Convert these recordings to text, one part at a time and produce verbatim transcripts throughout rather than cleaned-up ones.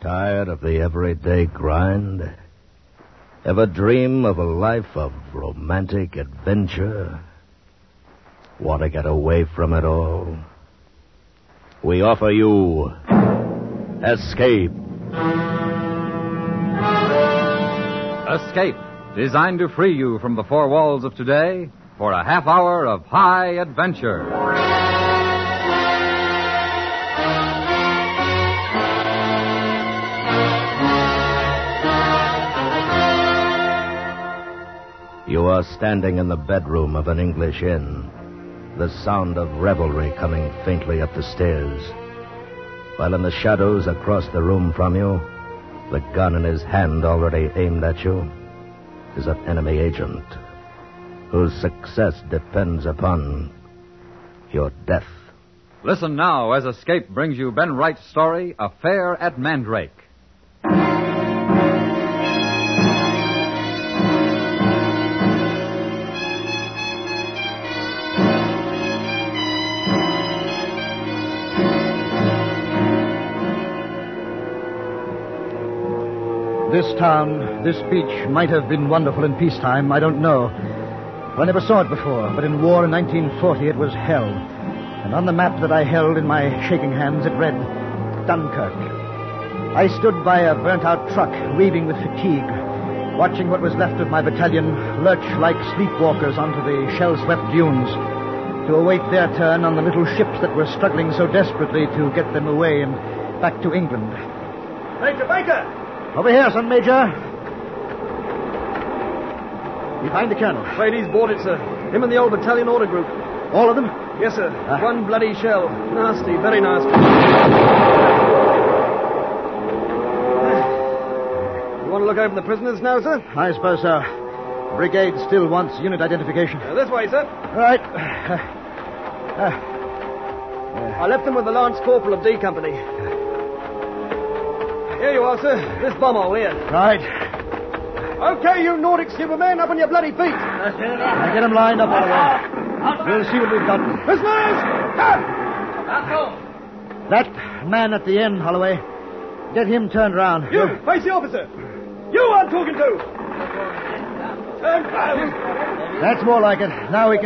Tired of the everyday grind? Ever dream of a life of romantic adventure? Want to get away from it all? We offer you Escape. Escape, designed to free you from the four walls of today for a half hour of high adventure. You are standing in the bedroom of an English inn, the sound of revelry coming faintly up the stairs, while in the shadows across the room from you, the gun in his hand already aimed at you, is an enemy agent whose success depends upon your death. Listen now as Escape brings you Ben Wright's story, Affair at Mandrake. This town, this beach, might have been wonderful in peacetime, I don't know. I never saw it before, but in war in nineteen forty it was hell. And on the map that I held in my shaking hands, it read Dunkirk. I stood by a burnt-out truck, reeling with fatigue, watching what was left of my battalion lurch like sleepwalkers onto the shell-swept dunes to await their turn on the little ships that were struggling so desperately to get them away and back to England. Major Baker! Over here, son, Major. You find the colonel? Afraid he's boarded, sir. Him and the old battalion order group. All of them? Yes, sir. Ah. One bloody shell. Nasty, very nasty. You want to look over the prisoners now, sir? I suppose so. Brigade still wants unit identification. Uh, this way, sir. All right. Uh, uh, I left them with the Lance Corporal of D Company. Here you are, sir. This bomb here. Right. Okay, you Nordic Superman, up on your bloody feet. Now get them lined up, Oliver. We'll see what we've got. Prisoners! Come! That man at the end, Holloway. Get him turned round. You, face the officer. You I'm talking to. Turn round. That's more like it. Now we can...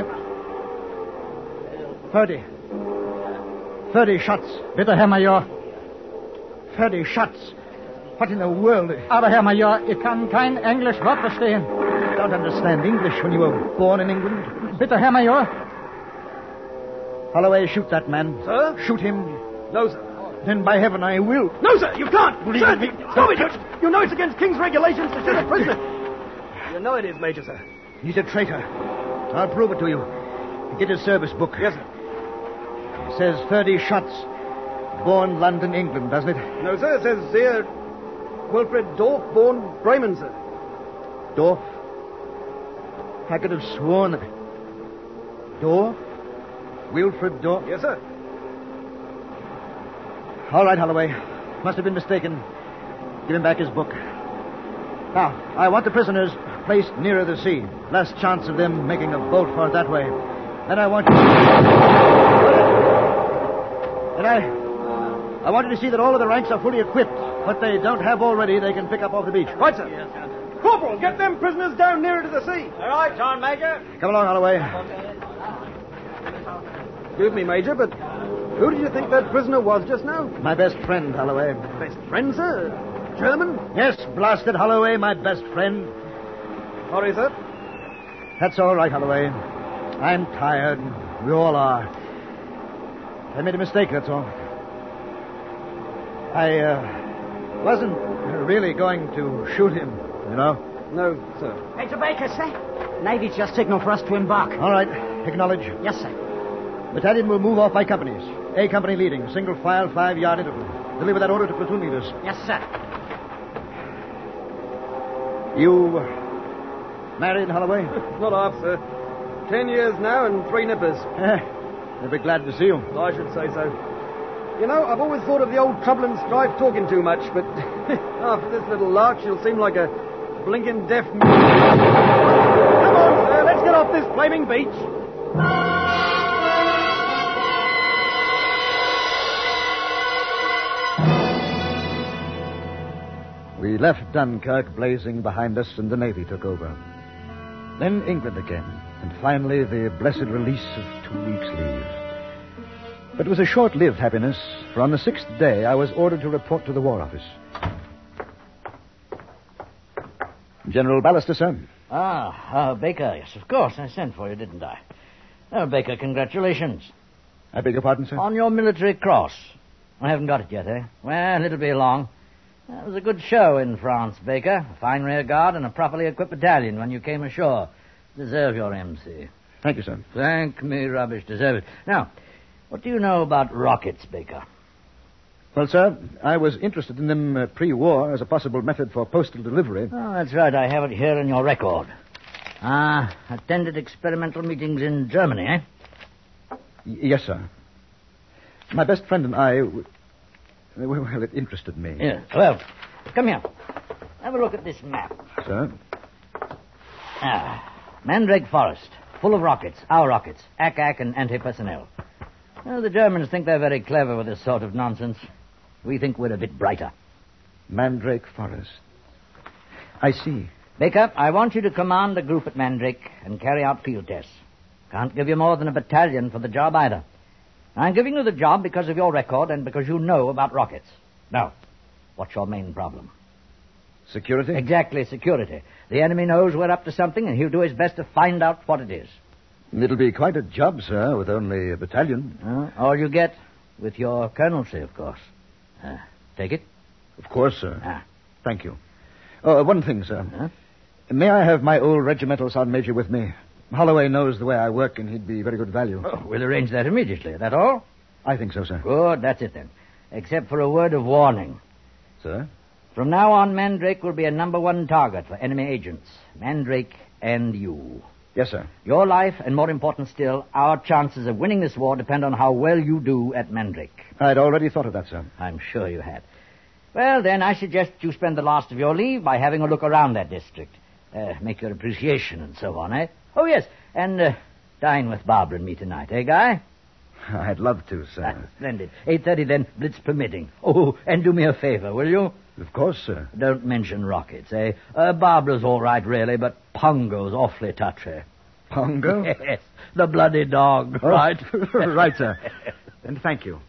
Thirty. Thirty shots. Bitte, Herr Major. Thirty shots. What in the world? Aber, Herr Major, ich kann kein Englisch Wort verstehen. You don't understand English when you were born in England. Bitte, Herr Major. Holloway, shoot that man. Sir? Shoot him. No, sir. Then by heaven I will. No, sir, you can't. Believe sir, me. Stop it. You, you know it's against King's regulations to shoot a prisoner. You know it is, Major, sir. He's a traitor. I'll prove it to you. Get his service book. Yes, sir. It says thirty shots. Born London, England, doesn't it? No, sir. It says here, Wilfred Dorf, born Bremen, sir. Dorf? I could have sworn that... Dorf? Wilfred Dorf? Yes, sir. All right, Holloway. Must have been mistaken. Give him back his book. Now, I want the prisoners placed nearer the sea. Last chance of them making a bolt for it that way. Then I want you... And I... I want you to see that all of the ranks are fully equipped. What they don't have already, they can pick up off the beach. Right, sir. Yes, sir. Corporal, get them prisoners down nearer to the sea. All right, John Major. Come along, Holloway. Excuse me, Major, but who did you think that prisoner was just now? My best friend, Holloway. Best friend, sir? German? Yes, blasted Holloway, my best friend. Sorry, sir. That's all right, Holloway. I'm tired. We all are. I made a mistake, that's all. I uh, wasn't really going to shoot him, you know. No, sir. Major Baker, sir. Navy's just signaled for us to embark. All right, acknowledge. Yes, sir. Battalion will move off by companies. A company leading, single file, five-yard interval. Deliver that order to platoon leaders. Yes, sir. You married, Holloway? Not half, sir. Ten years now and three nippers. They'll be glad to see you. I should say so. You know, I've always thought of the old trouble and strife talking too much, but after this little lark, she'll seem like a blinking deaf... Come on, sir, let's get off this flaming beach. We left Dunkirk blazing behind us, and the Navy took over. Then England again, and finally the blessed release of two weeks' leave. But it was a short-lived happiness, for on the sixth day I was ordered to report to the War Office. General Ballister, sir. Ah, uh, Baker, yes, of course. I sent for you, didn't I? Oh, Baker, congratulations. I beg your pardon, sir? On your military cross. I haven't got it yet, eh? Well, it'll be along. That was a good show in France, Baker. A fine rear guard and a properly equipped battalion when you came ashore. Deserve your M C. Thank you, sir. Thank me, rubbish. Deserve it. Now, what do you know about rockets, Baker? Well, sir, I was interested in them uh, pre-war as a possible method for postal delivery. Oh, that's right. I have it here in your record. Ah, attended experimental meetings in Germany, eh? Y- yes, sir. My best friend and I... W- well, it interested me. Yeah. Well, come here. Have a look at this map. Sir? Ah, Mandrake Forest, full of rockets, our rockets, A C A C and anti-personnel. Well, the Germans think they're very clever with this sort of nonsense. We think we're a bit brighter. Mandrake Forest. I see. Baker, I want you to command a group at Mandrake and carry out field tests. Can't give you more than a battalion for the job either. I'm giving you the job because of your record and because you know about rockets. Now, what's your main problem? Security? Exactly, security. The enemy knows we're up to something, and he'll do his best to find out what it is. It'll be quite a job, sir, with only a battalion. Uh, all you get with your colonelcy, of course. Uh, take it? Of course, sir. Ah. Thank you. Oh, one thing, sir. Huh? May I have my old regimental sergeant major with me? Holloway knows the way I work, and he'd be very good value. Oh, we'll arrange that immediately. That all? I think so, sir. Good, that's it then. Except for a word of warning. Sir? From now on, Mandrake will be a number one target for enemy agents. Mandrake and you. Yes, sir. Your life, and more important still, our chances of winning this war depend on how well you do at Mandrake. I'd already thought of that, sir. I'm sure you had. Well, then, I suggest you spend the last of your leave by having a look around that district. Uh, make your appreciation and so on, eh? Oh, yes, and uh, dine with Barbara and me tonight, eh, Guy? I'd love to, sir. Ah, splendid. eight thirty then, blitz permitting. Oh, and do me a favor, will you? Of course, sir. Don't mention rockets, eh? Uh, Barbara's all right, really, but Pongo's awfully touchy. Pongo? Yes, the bloody dog, Oh, right? right, sir. And thank you.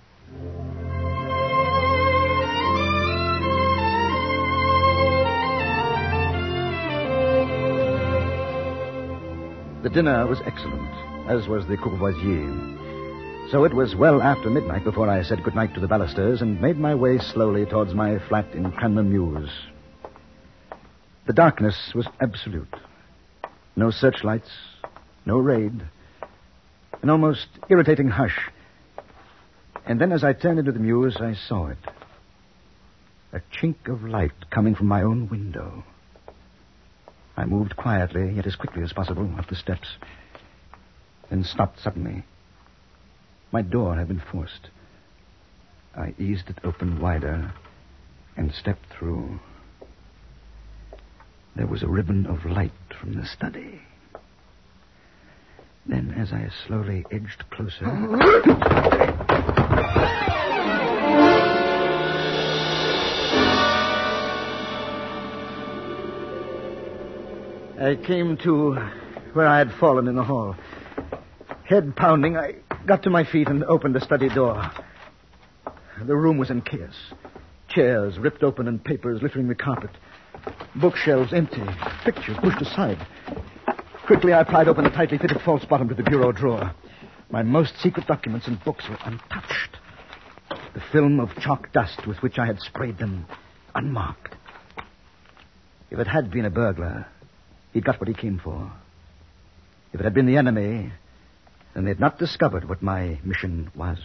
The dinner was excellent, as was the courvoisier. So it was well after midnight before I said goodnight to the Ballisters and made my way slowly towards my flat in Cranmer Mews. The darkness was absolute. No searchlights, no raid, an almost irritating hush. And then as I turned into the mews, I saw it. A chink of light coming from my own window. I moved quietly, yet as quickly as possible, up the steps, then stopped suddenly. My door had been forced. I eased it open wider and stepped through. There was a ribbon of light from the study. Then, as I slowly edged closer... I came to where I had fallen in the hall. Head pounding, I got to my feet and opened the study door. The room was in chaos. Chairs ripped open and papers littering the carpet. Bookshelves empty. Pictures pushed aside. Quickly, I pried open the tightly fitted false bottom to the bureau drawer. My most secret documents and books were untouched. The film of chalk dust with which I had sprayed them, unmarked. If it had been a burglar, he'd got what he came for. If it had been the enemy, then they'd not discovered what my mission was.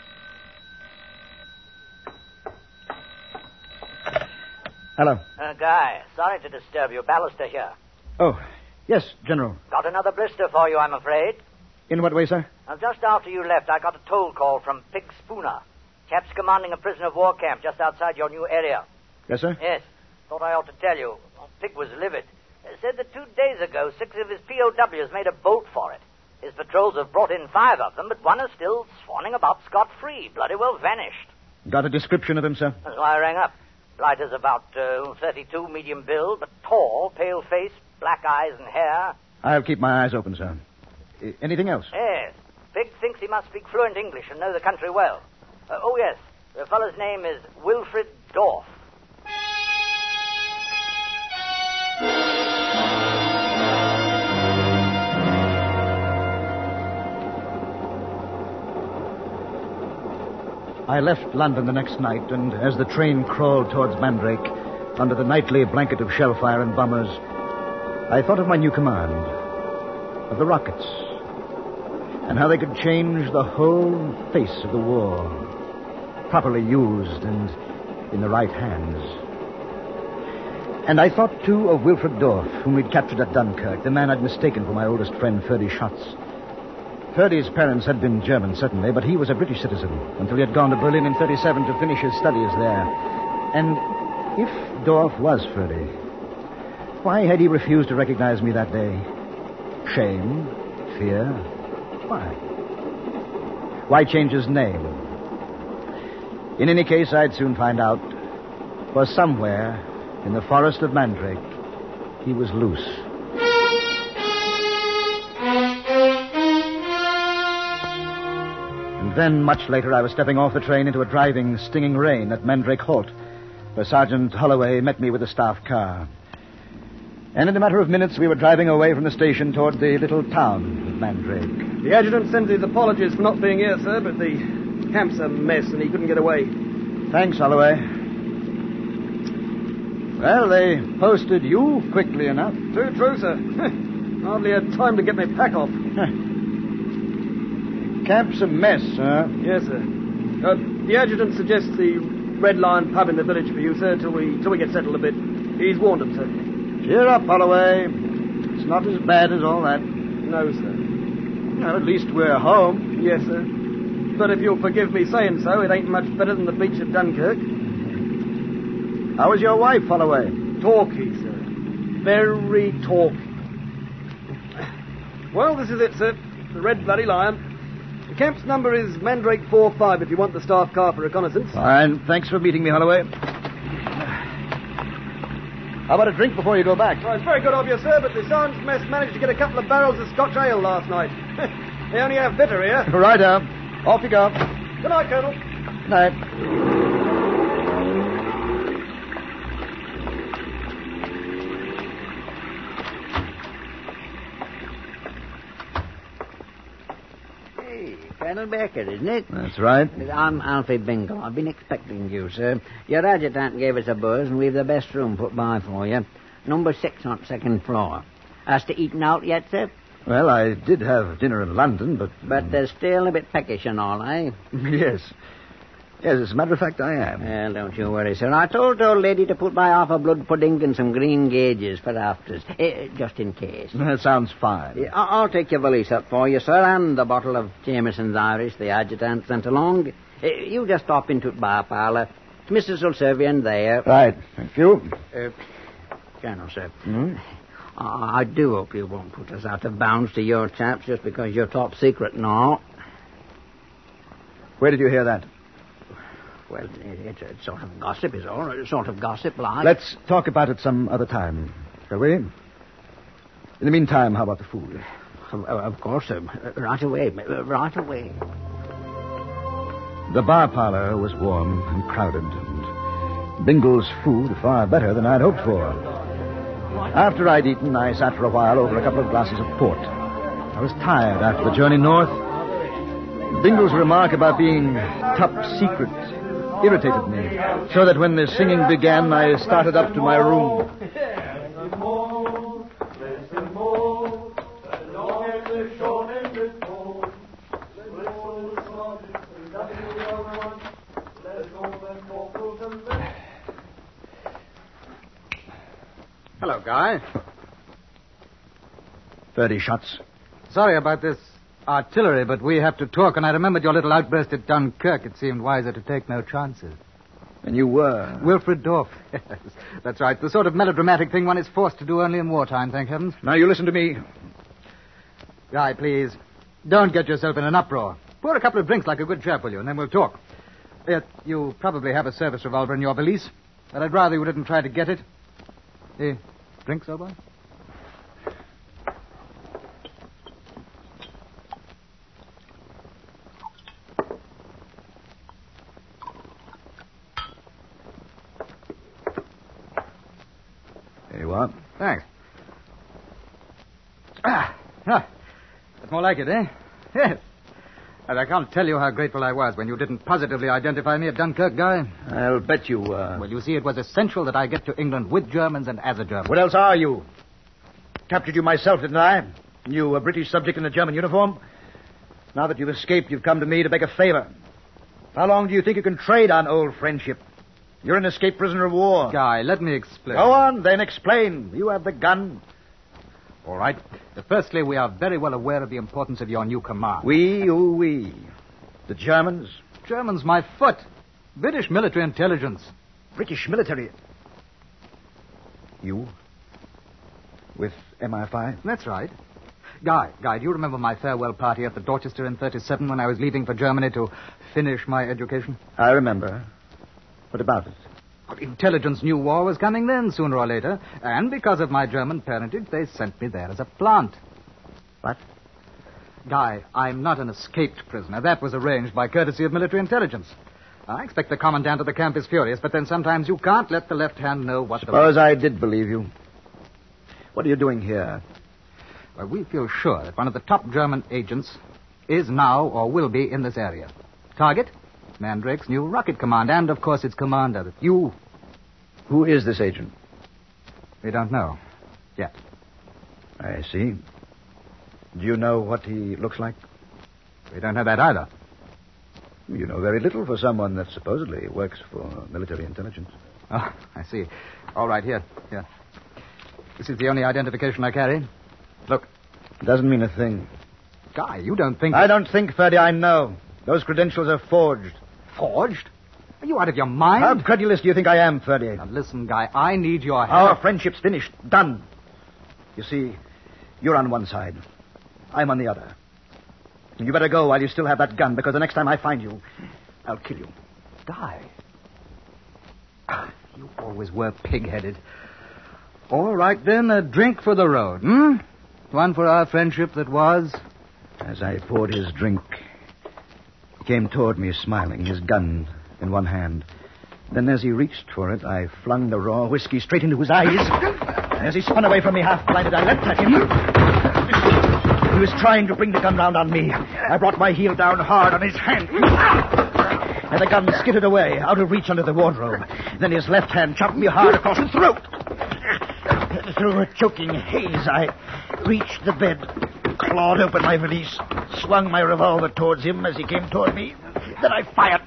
Hello. Uh, Guy, sorry to disturb you. Ballister here. Oh, yes, General. Got another blister for you, I'm afraid. In what way, sir? Now, just after you left, I got a toll call from Pig Spooner. Chap's commanding a prisoner of war camp just outside your new area. Yes, sir? Yes. Thought I ought to tell you. Well, Pig was livid. Said that two days ago, six of his P O Ws made a bolt for it. His patrols have brought in five of them, but one is still swanning about scot-free. Bloody well vanished. Got a description of him, sir? That's why I rang up. Blighter's about uh, thirty-two, medium build, but tall, pale face, black eyes and hair. I'll keep my eyes open, sir. I- anything else? Yes. Biggs thinks he must speak fluent English and know the country well. Uh, oh, yes. The fellow's name is Wilfred Dorf. I left London the next night, and as the train crawled towards Mandrake, under the nightly blanket of shellfire and bombers, I thought of my new command, of the rockets, and how they could change the whole face of the war, properly used and in the right hands. And I thought, too, of Wilfred Dorf, whom we'd captured at Dunkirk, the man I'd mistaken for my oldest friend, Ferdy Schatz. Ferdy's parents had been German, certainly, but he was a British citizen until he had gone to Berlin in thirty-seven to finish his studies there. And if Dorf was Ferdy, why had he refused to recognize me that day? Shame? Fear? Why? Why change his name? In any case, I'd soon find out. For somewhere in the forest of Mandrake, he was loose. And then, much later, I was stepping off the train into a driving, stinging rain at Mandrake Halt, where Sergeant Holloway met me with a staff car. And in a matter of minutes, we were driving away from the station toward the little town of Mandrake. The adjutant sends his apologies for not being here, sir, but the camp's a mess and he couldn't get away. Thanks, Holloway. Well, they posted you quickly enough. Too true, sir. Hardly had time to get my pack off. Camp's a mess, huh? Yes, sir. Uh, the adjutant suggests the Red Lion pub in the village for you, sir, till we till we get settled a bit. He's warned them, sir. Cheer up, Holloway. It's not as bad as all that. No, sir. Well, at least we're home. Yes, sir. But if you'll forgive me saying so, it ain't much better than the beach of Dunkirk. How is your wife, Holloway? Talky, sir. Very talky. Well, this is it, sir. The Red Bloody Lion. The camp's number is Mandrake four five if you want the staff car for reconnaissance. Fine. Thanks for meeting me, Holloway. How about a drink before you go back? Well, it's very good of you, sir, but the sergeant's mess managed to get a couple of barrels of Scotch ale last night. They only have bitter here. Right, uh, off you go. Good night, Colonel. Good night. Colonel Baker, isn't it? That's right. I'm Alfie Bingle. I've been expecting you, sir. Your adjutant gave us a buzz, and we've the best room put by for you. Number six on second floor. Has to eaten out yet, sir? Well, I did have dinner in London, but... But they're still a bit peckish and all, eh? Yes. Yes, as a matter of fact, I am. Well, don't you worry, sir. I told the old lady to put by half a blood pudding and some green gauges for afters, eh, just in case. That sounds fine. Yeah, I- I'll take your valise up for you, sir, and the bottle of Jameson's Irish the adjutant sent along. Eh, you just stop into the bar parlour. Missus will serve you in there. Right. Thank you. Uh, Colonel, sir. Hmm? I I do hope you won't put us out of bounds to your chaps just because you're top secret and all. Where did you hear that? Well, it, it's a sort of gossip, is all. A sort of gossip, like. Let's talk about it some other time, shall we? In the meantime, how about the food? Of, of course, sir. Right away. Right away. The bar parlour was warm and crowded, and Bingle's food far better than I'd hoped for. After I'd eaten, I sat for a while over a couple of glasses of port. I was tired after the journey north. Bingle's remark about being top secret irritated me, so that when the singing began, I started up to my room. Hello, Guy. Thirty shots. Sorry about this artillery, but we have to talk, and I remembered your little outburst at Dunkirk. It seemed wiser to take no chances. And you were? Wilfred Dorf. Yes, that's right. The sort of melodramatic thing one is forced to do only in wartime, thank heavens. Now, you listen to me. Guy, please, don't get yourself in an uproar. Pour a couple of drinks like a good chap, will you, and then we'll talk. Yet, you probably have a service revolver in your valise. But I'd rather you didn't try to get it. Eh, drink, Sober? Here you are. Thanks. Ah, ah, that's more like it, eh? Yes. And I can't tell you how grateful I was when you didn't positively identify me at Dunkirk, Guy. I'll bet you, uh... Well, you see, it was essential that I get to England with Germans and as a German. What else are you? Captured you myself, didn't I? You, a British subject in a German uniform? Now that you've escaped, you've come to me to beg a favor. How long do you think you can trade on old friendship? You're an escaped prisoner of war. Guy, let me explain. Go on, then explain. You have the gun. All right. Firstly, we are very well aware of the importance of your new command. We, who we? The Germans? Germans, my foot. British military intelligence. British military? You? With M I five? That's right. Guy, Guy, do you remember my farewell party at the Dorchester in thirty-seven when I was leaving for Germany to finish my education? I remember. What about it? Well, intelligence knew war was coming then, sooner or later, and because of my German parentage, they sent me there as a plant. What? Guy, I'm not an escaped prisoner. That was arranged by courtesy of military intelligence. I expect the commandant of the camp is furious, but then sometimes you can't let the left hand know what Suppose the... I did believe you. What are you doing here? Well, we feel sure that one of the top German agents is now or will be in this area. Target? Mandrake's new rocket command, and, of course, its commander. You. Who is this agent? We don't know. Yet. I see. Do you know what he looks like? We don't know that either. You know very little for someone that supposedly works for military intelligence. Oh, I see. All right, here. Here. This is the only identification I carry. Look. Doesn't mean a thing. Guy, you don't think... I don't think, Ferdy, I know. Those credentials are forged. Forged? Are you out of your mind? How credulous do you think I am, Ferdy? Now, listen, Guy, I need your help. Our friendship's finished. Done. You see, you're on one side. I'm on the other. And you better go while you still have that gun, because the next time I find you, I'll kill you. Guy. You always were pig-headed. All right, then, a drink for the road, hmm? One for our friendship that was... As I poured his drink, he came toward me smiling, his gun in one hand. Then as he reached for it, I flung the raw whiskey straight into his eyes. And as he spun away from me half-blinded, I leapt at him. He was trying to bring the gun round on me. I brought my heel down hard on his hand. And the gun skittered away, out of reach under the wardrobe. Then his left hand chopped me hard across the throat. Through a choking haze, I reached the bed, clawed open my valise, swung my revolver towards him as he came toward me. Then I fired.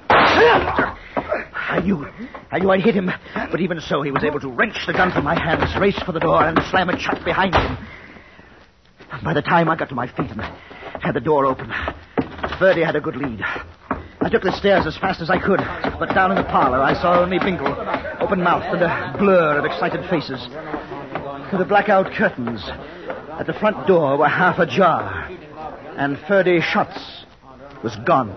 I knew, I knew I'd hit him, but even so, he was able to wrench the gun from my hands, race for the door, and slam it shut behind him. By the time I got to my feet and had the door open, Ferdy had a good lead. I took the stairs as fast as I could, but down in the parlor I saw only Binkle, open-mouthed and a blur of excited faces. The blackout curtains at the front door were half ajar, and Ferdy Schutz was gone.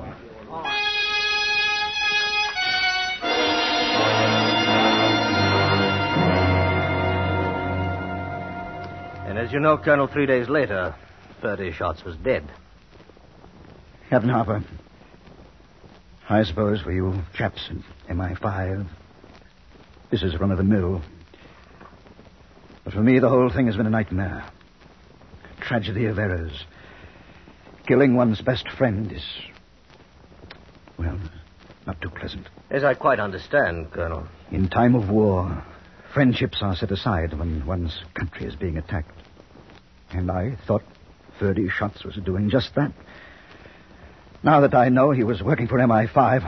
And as you know, Colonel, three days later, Ferdy Schutz was dead. Captain Harper, I suppose for you chaps in M I five, this is run-of-the-mill. But for me, the whole thing has been a nightmare. A tragedy of errors. Killing one's best friend is, well, not too pleasant. As I quite understand, Colonel. In time of war, friendships are set aside when one's country is being attacked. And I thought Ferdy Schutz was doing just that. Now that I know he was working for M I five...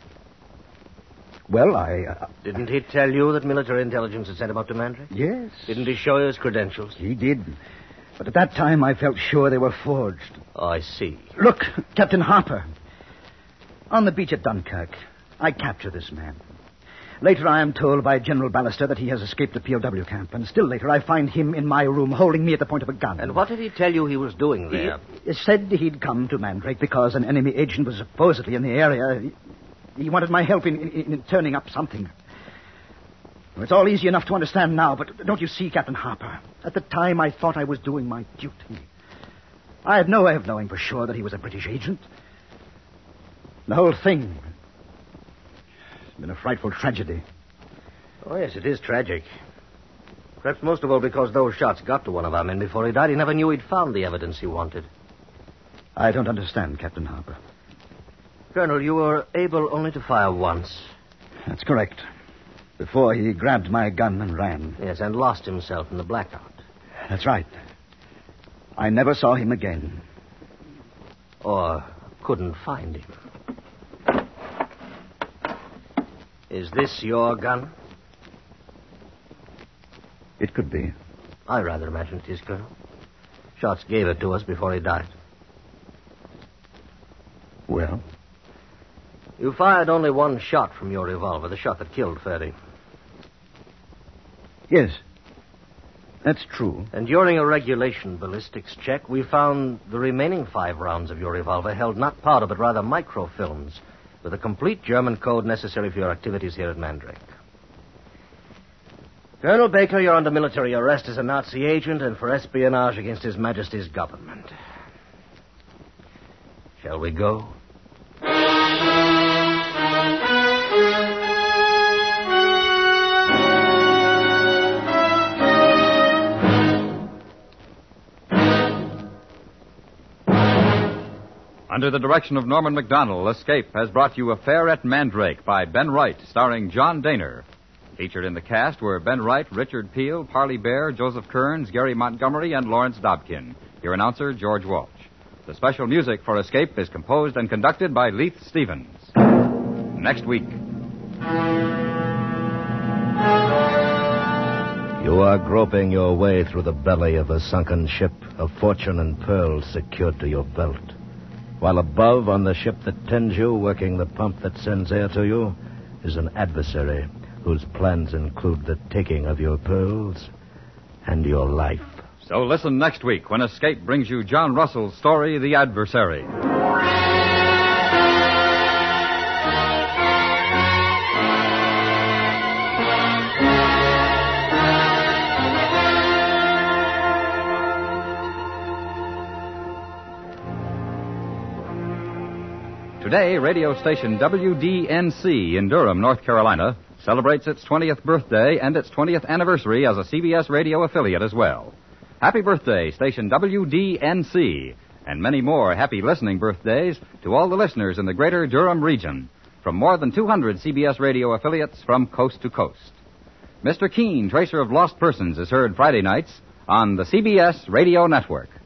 Well, I... Uh, Didn't he tell you that military intelligence had sent him up to Mandrake? Yes. Didn't he show you his credentials? He did. But at that time, I felt sure they were forged. Oh, I see. Look, Captain Harper. On the beach at Dunkirk, I capture this man. Later, I am told by General Ballister that he has escaped the P O W camp. And still later, I find him in my room holding me at the point of a gun. And what did he tell you he was doing there? He, he said he'd come to Mandrake because an enemy agent was supposedly in the area. He, he wanted my help in, in, in turning up something. It's all easy enough to understand now, but don't you see, Captain Harper? At the time, I thought I was doing my duty. I had no way of knowing for sure that he was a British agent. The whole thing has been a frightful tragedy. Oh, yes, it is tragic. Perhaps most of all because those shots got to one of our men before he died. He never knew he'd found the evidence he wanted. I don't understand, Captain Harper. Colonel, you were able only to fire once. That's correct. Before he grabbed my gun and ran. Yes, and lost himself in the blackout. That's right. I never saw him again. Or couldn't find him. Is this your gun? It could be. I rather imagine it is, Colonel. Shots gave it to us before he died. Well? You fired only one shot from your revolver, the shot that killed Ferdy. Yes. That's true. And during a regulation ballistics check, we found the remaining five rounds of your revolver held not powder, but rather microfilms, with a complete German code necessary for your activities here at Mandrake. Colonel Baker, you're under military arrest as a Nazi agent and for espionage against His Majesty's government. Shall we go? Under the direction of Norman MacDonald, Escape has brought you Affair at Mandrake by Ben Wright, starring John Daner. Featured in the cast were Ben Wright, Richard Peel, Parley Bear, Joseph Kearns, Gary Montgomery, and Lawrence Dobkin. Your announcer, George Walsh. The special music for Escape is composed and conducted by Leith Stevens. Next week. You are groping your way through the belly of a sunken ship, of fortune and pearls secured to your belt. While above, on the ship that tends you, working the pump that sends air to you, is an adversary whose plans include the taking of your pearls and your life. So listen next week when Escape brings you John Russell's story, The Adversary. Today, radio station W D N C in Durham, North Carolina, celebrates its twentieth birthday and its twentieth anniversary as a C B S radio affiliate as well. Happy birthday, station W D N C, and many more happy listening birthdays to all the listeners in the greater Durham region from more than two hundred C B S radio affiliates from coast to coast. Mister Keene, Tracer of Lost Persons, is heard Friday nights on the C B S Radio Network.